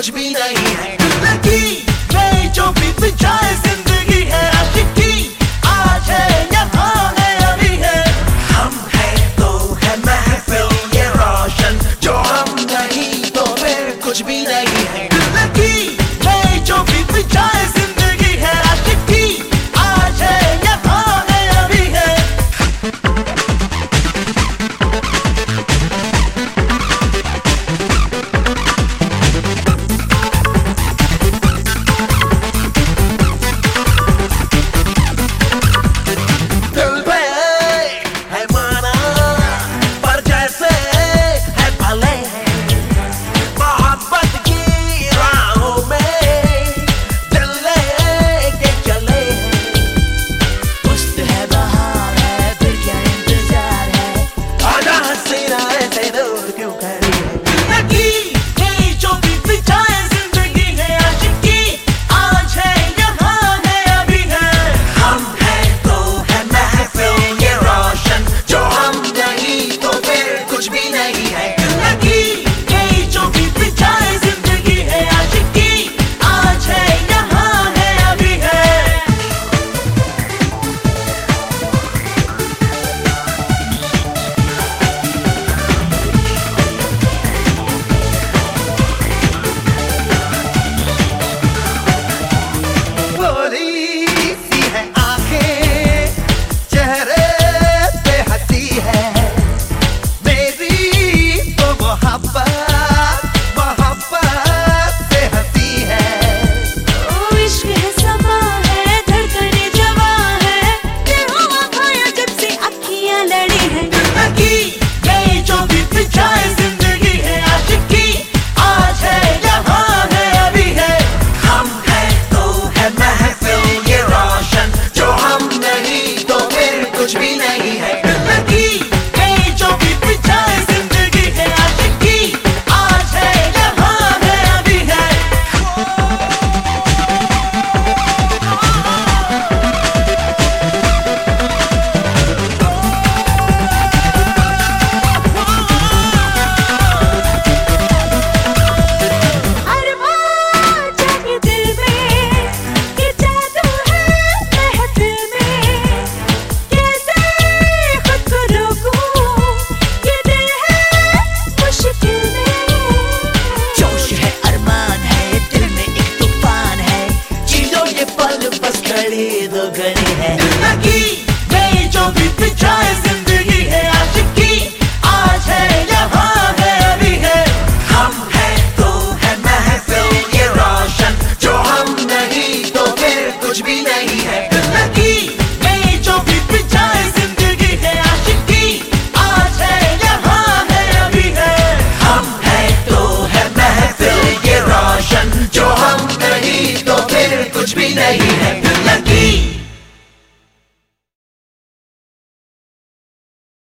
कुछ भी नहीं है। लगी नहीं जो बीत जाए जिंदगी है आशिकी, आज है यहाँ है अभी है। हम है तो है महफिल ये रोशन, जो हम नहीं तो फिर कुछ भी नहीं है। लगी नहीं जो बीत जाए जिंदगी है आशिकी, आज है यहाँ है अभी है। कुछ भी नहीं।